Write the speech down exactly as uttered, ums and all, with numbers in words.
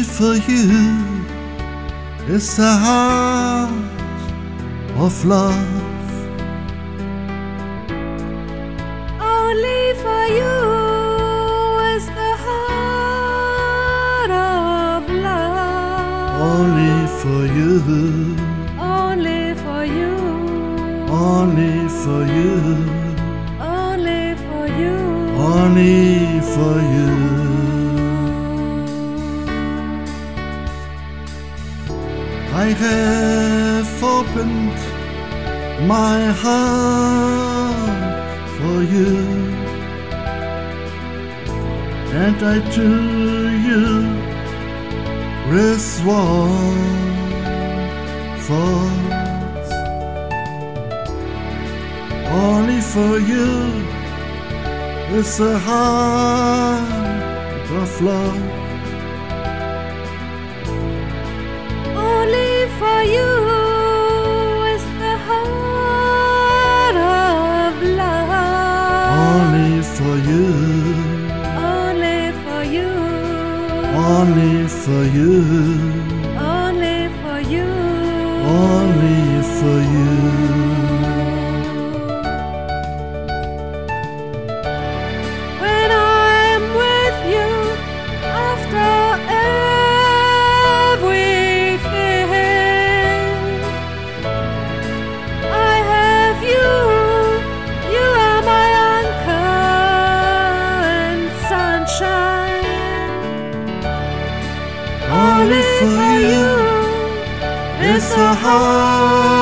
for you is the heart of love. Only for you is the heart of love. Only for you, Only for you, only for you, only for you, only for you. I have opened my heart for you, and I to you with one thought. Only for you is a heart of love. only for you is the heart of love. Only for you, Only for you, only for you, only for you, only for you. When I'm with you after everything, I have you, you are my anchor and sunshine. Only for you is a heart